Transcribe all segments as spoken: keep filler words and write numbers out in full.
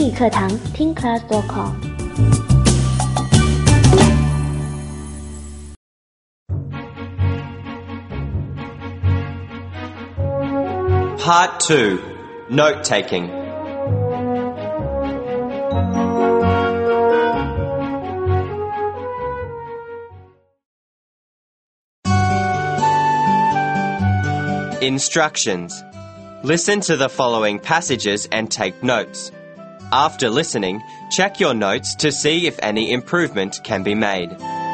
英语课堂听 class dot com。 Part two, Note-taking. Instructions. Listen to the following passages and take notes. After listening, check your notes to see if any improvement can be made.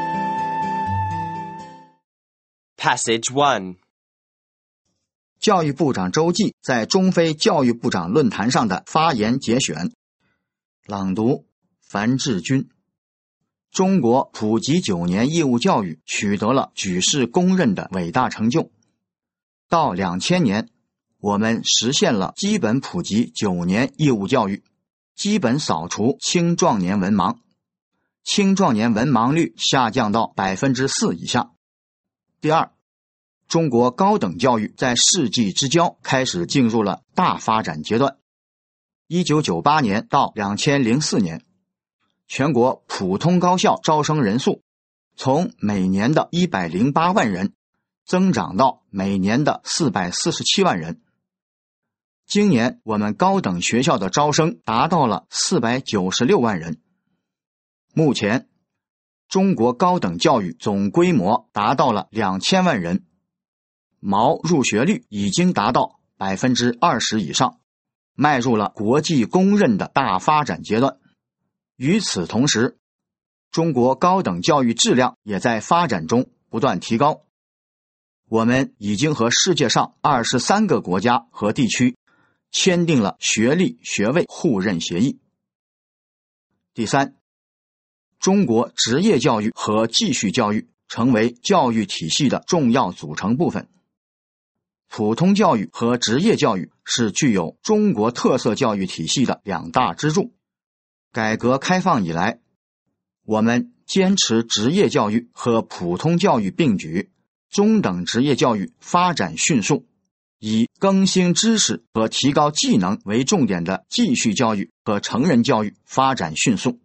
Passage one. 教育部长周记在中非教育部长论坛上的发言节选。朗读：樊志军。中国普及九年义务教育取得了举世公认的伟大成就。到两千年，我们实现了基本普及九年义务教育，基本扫除青壮年文盲，青壮年文盲率下降到 百分之四 以下。第二，中国高等教育在世纪之交开始进入了大发展阶段。一九九八年到二零零四年，全国普通高校招生人数从每年的一百零八万人增长到每年的四百四十七万人。今年我们高等学校的招生达到了四百九十六万人。目前，中国高等教育总规模达到了两千万人，毛入学率已经达到 百分之二十 以上，迈入了国际公认的大发展阶段。与此同时，中国高等教育质量也在发展中不断提高。我们已经和世界上二十三个国家和地区签订了学历学位互认协议。第三，中国职业教育和继续教育成为教育体系的重要组成部分。普通教育和职业教育是具有中国特色教育体系的两大支柱。改革开放以来，我们坚持职业教育和普通教育并举，中等职业教育发展迅速，以更新知识和提高技能为重点的继续教育和成人教育发展迅速。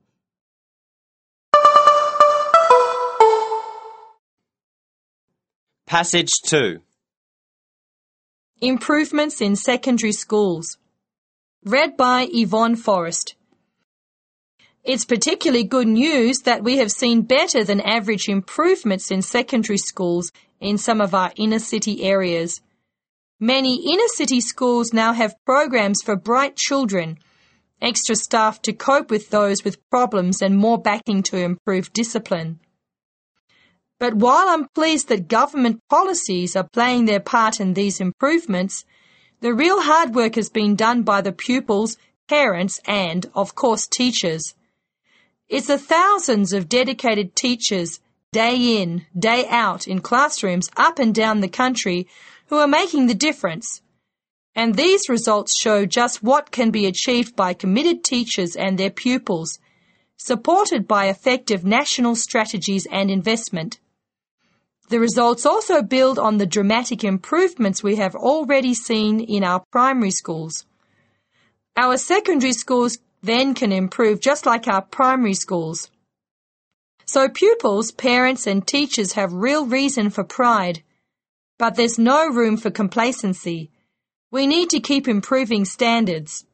Passage two. Improvements in Secondary Schools. Read by Yvonne Forrest. It's particularly good news that we have seen better than average improvements in secondary schools in some of our inner city areas. Many inner city schools now have programs for bright children, extra staff to cope with those with problems and more backing to improve discipline. But while I'm pleased that government policies are playing their part in these improvements, the real hard work has been done by the pupils, parents and, of course, teachers. It's the thousands of dedicated teachers, day in, day out in classrooms up and down the country who are making the difference. And these results show just what can be achieved by committed teachers and their pupils, supported by effective national strategies and investment. The results also build on the dramatic improvements we have already seen in our primary schools. Our secondary schools then can improve just like our primary schools. So pupils, parents and teachers have real reason for pride. But there's no room for complacency. We need to keep improving standards.